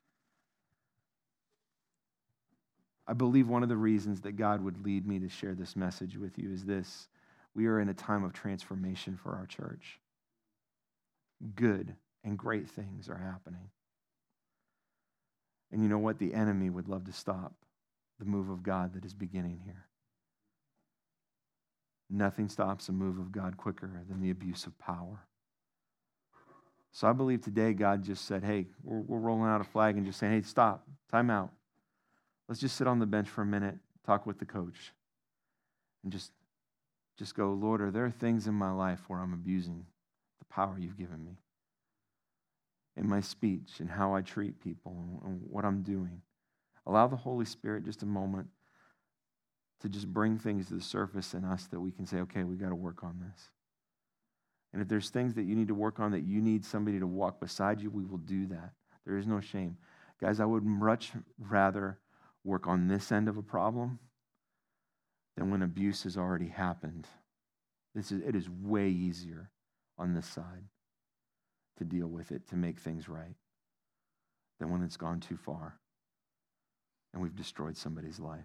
I believe one of the reasons that God would lead me to share this message with you is this. We are in a time of transformation for our church. Good and great things are happening. And you know what? The enemy would love to stop the move of God that is beginning here. Nothing stops a move of God quicker than the abuse of power. So I believe today God just said, hey, we're rolling out a flag and just saying, hey, stop, time out. Let's just sit on the bench for a minute, talk with the coach, and just go, Lord, are there things in my life where I'm abusing the power you've given me? In my speech and how I treat people and what I'm doing. Allow the Holy Spirit just a moment to just bring things to the surface in us that we can say, okay, we got to work on this. And if there's things that you need to work on, that you need somebody to walk beside you, we will do that. There is no shame. Guys, I would much rather work on this end of a problem than when abuse has already happened. It is way easier on this side to deal with it, to make things right, than when it's gone too far and we've destroyed somebody's life.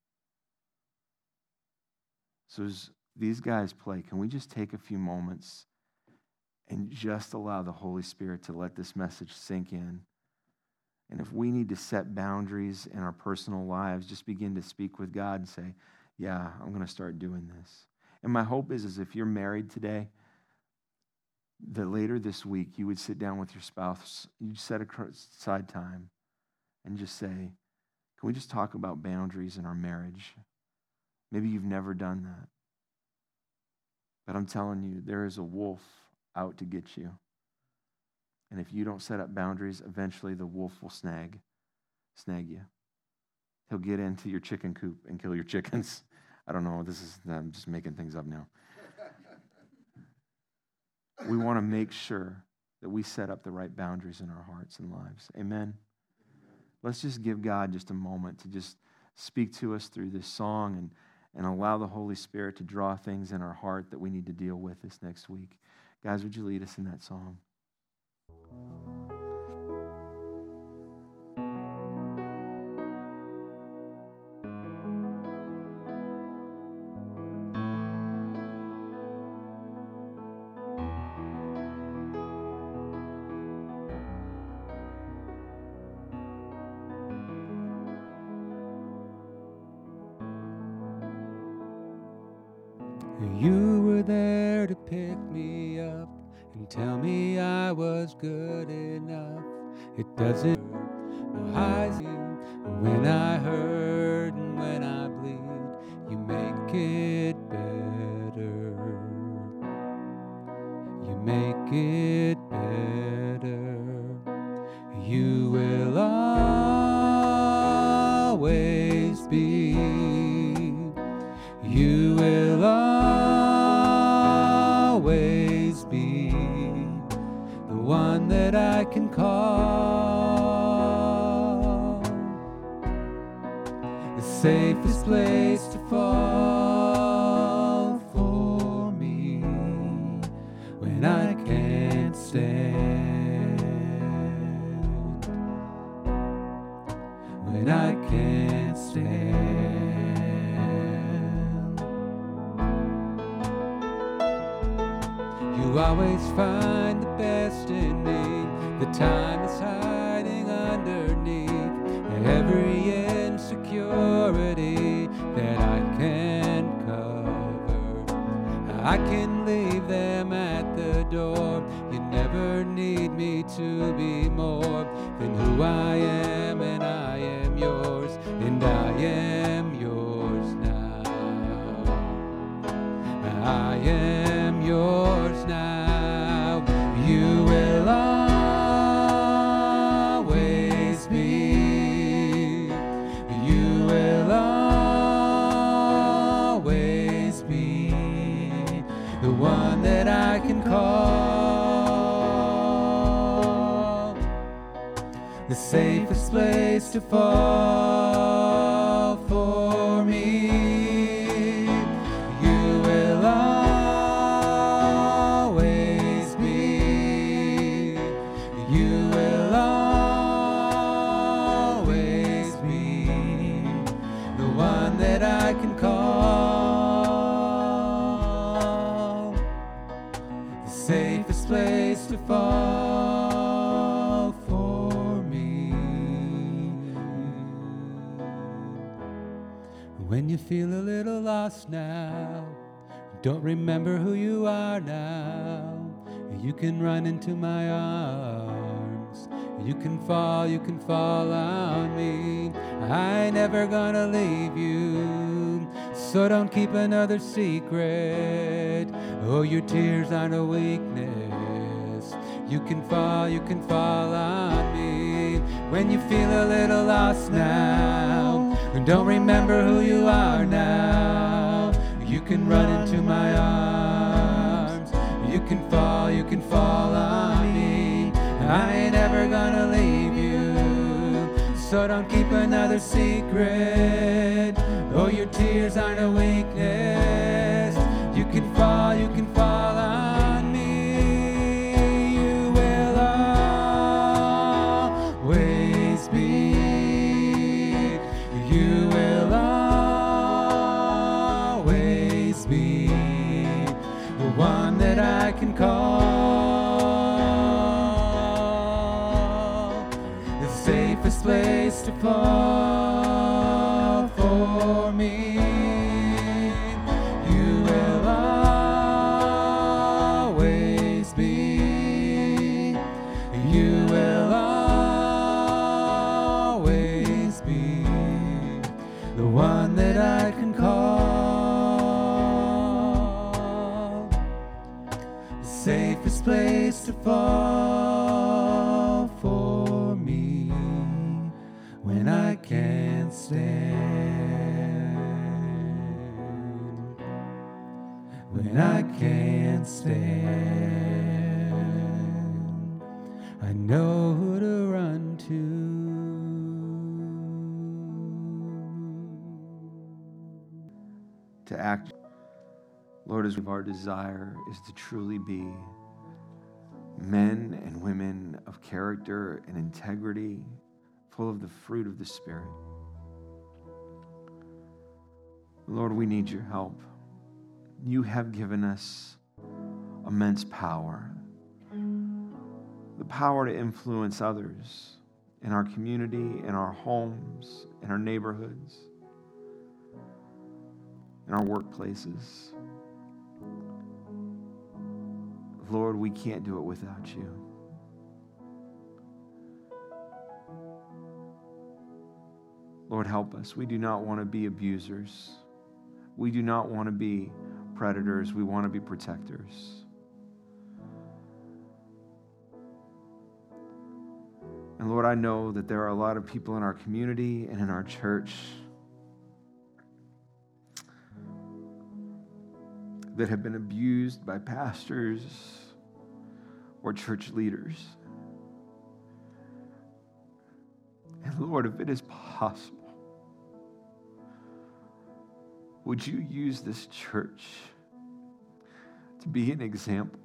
So as these guys play, can we just take a few moments and just allow the Holy Spirit to let this message sink in? And if we need to set boundaries in our personal lives, just begin to speak with God and say, yeah, I'm going to start doing this. And my hope is if you're married today, that later this week you would sit down with your spouse, you'd set aside time and just say, can we just talk about boundaries in our marriage? Maybe you've never done that. But I'm telling you, there is a wolf out to get you. And if you don't set up boundaries, eventually the wolf will snag you. He'll get into your chicken coop and kill your chickens. I don't know, I'm just making things up now. We want to make sure that we set up the right boundaries in our hearts and lives. Amen. Let's just give God just a moment to just speak to us through this song and allow the Holy Spirit to draw things in our heart that we need to deal with this next week. Guys, would you lead us in that song? You were there to pick me up and tell me I was good enough. It doesn't no highs you when I hurt and when I bleed. You make it better. You make it better. You will always be. You will always be the one that I can call, the safest place to fall for me when I can't stand. You always find the best in me. The time is hiding underneath every insecurity that I can't cover. I can leave them at the door. You never need me to be more than who I am, and I am yours, and I am yours now. I am yours now. You will always be. You will always be the one that I can call, the safest place to fall for me. You will always be. You will always be the one that I can call, the safest place to fall for me. When you feel a little lost now, don't remember who you are now, you can run into my arms. You can fall on me. I ain't never gonna leave you, so don't keep another secret. Oh, your tears aren't a weakness. You can fall on me. When you feel a little lost now, and don't remember who you are now, you can run into my arms. You can fall on me. I ain't ever gonna leave you, so don't keep another secret. Oh, your tears aren't a weakness. You can fall on me. You will always be. You will always be the one that I can call, the safest place to fall for me. You will always be. You will always be the one that I can call, the safest place to fall for me when I can't stand, when I can't stand. I know who to run to. To act, Lord, as our desire is to truly be men and women of character and integrity, full of the fruit of the Spirit. Lord, we need your help. You have given us immense power, the power to influence others in our community, in our homes, in our neighborhoods, in our workplaces. Lord, we can't do it without you. Lord, help us. We do not want to be abusers. We do not want to be predators. We want to be protectors. And Lord, I know that there are a lot of people in our community and in our church that have been abused by pastors or church leaders. And Lord, if it is possible, would you use this church to be an example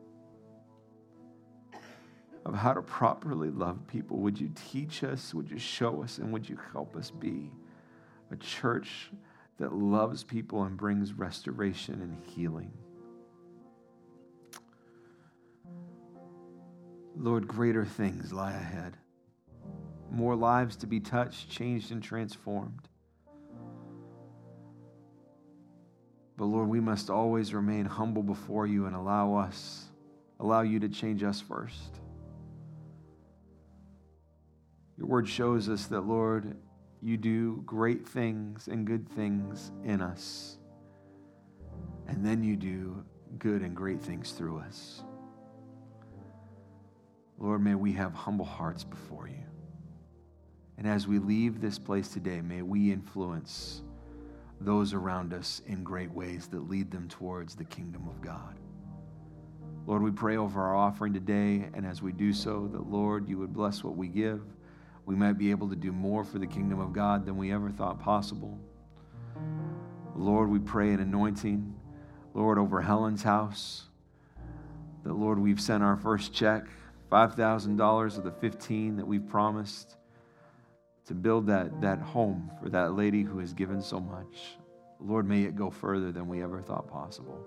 of how to properly love people? Would you teach us, would you show us, and would you help us be a church that loves people and brings restoration and healing? Lord, greater things lie ahead. More lives to be touched, changed, and transformed. But Lord, we must always remain humble before you and allow you to change us first. Your word shows us that, Lord, you do great things and good things in us. And then you do good and great things through us. Lord, may we have humble hearts before you. And as we leave this place today, may we influence those around us in great ways that lead them towards the kingdom of God. Lord, we pray over our offering today, and as we do so, that, Lord, you would bless what we give. We might be able to do more for the kingdom of God than we ever thought possible. Lord, we pray an anointing, Lord, over Helen's house. That, Lord, we've sent our first check, $5,000 of the $15,000 that we've promised to build that home for that lady who has given so much. Lord, may it go further than we ever thought possible.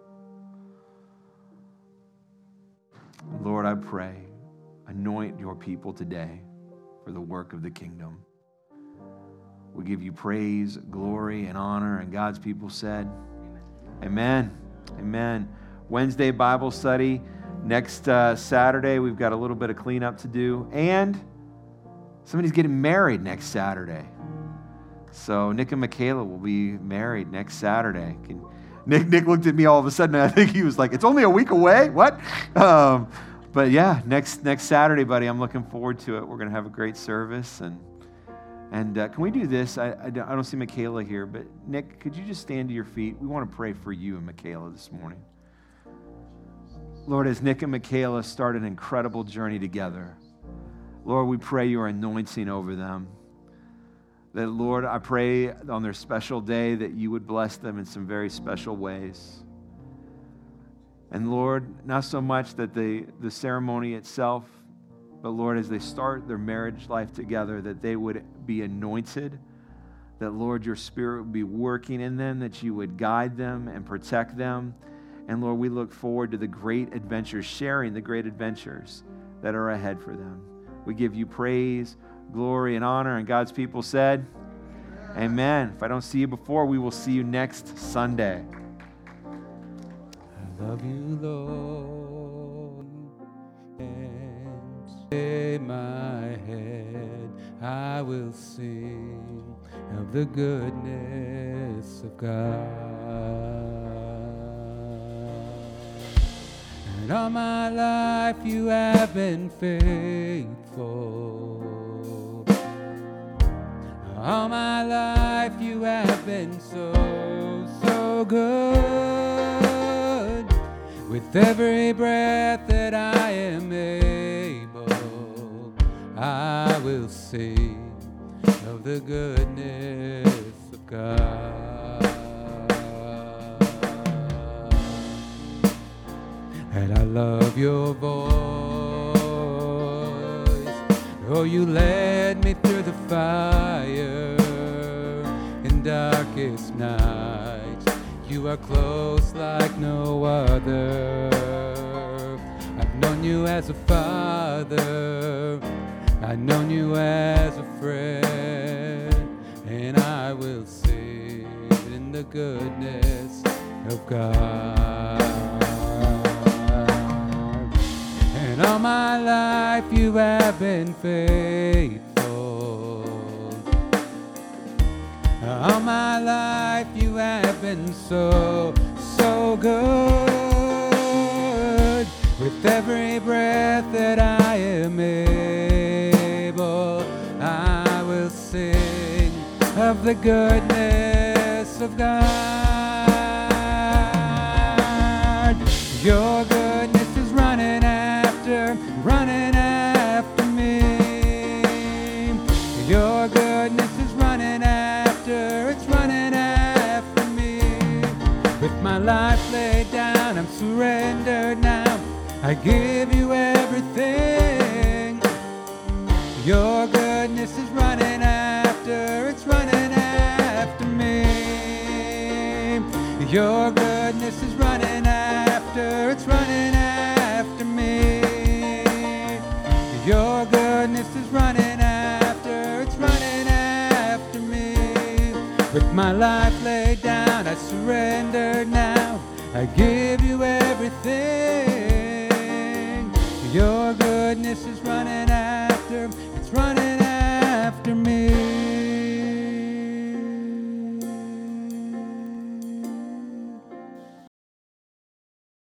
Lord, I pray, anoint your people today for the work of the kingdom. We give you praise, glory, and honor, and God's people said, amen. Amen. Wednesday Bible study. Next Saturday, we've got a little bit of cleanup to do, and somebody's getting married next Saturday. So Nick and Michaela will be married next Saturday. Nick looked at me all of a sudden, and I think he was like, it's only a week away? What? But yeah, next Saturday, buddy, I'm looking forward to it. We're going to have a great service. And can we do this? I don't see Michaela here, but Nick, could you just stand to your feet? We want to pray for you and Michaela this morning. Lord, as Nick and Michaela start an incredible journey together, Lord, we pray your anointing over them. That, Lord, I pray on their special day that you would bless them in some very special ways. And Lord, not so much that the ceremony itself, but Lord, as they start their marriage life together, that they would be anointed, that, Lord, your Spirit would be working in them, that you would guide them and protect them. And Lord, we look forward to the great adventures, sharing the great adventures that are ahead for them. We give you praise, glory, and honor. And God's people said, amen. If I don't see you before, we will see you next Sunday. I love you, Lord, and stay my head. I will sing of the goodness of God. And all my life you have been faithful. All my life you have been so good. With every breath that I am able, I will sing of the goodness of God. And I love your voice. Oh, you led me through the fire in darkest nights. You are close like no other. I've known you as a father. I've known you as a friend. And I will sing in the goodness of God. And all my life you have been faithful. All my life you have been so good. With every breath that I am able, I will sing of the goodness of God. Your goodness is running after me. Your goodness is running after, it's running after me. With my life laid down, I'm surrendered now. I give you everything. Your goodness is running after, it's running after me. Your goodness is running after, it's running after me. my life laid down, I surrender now. I give you everything. Your goodness is running after, it's running after.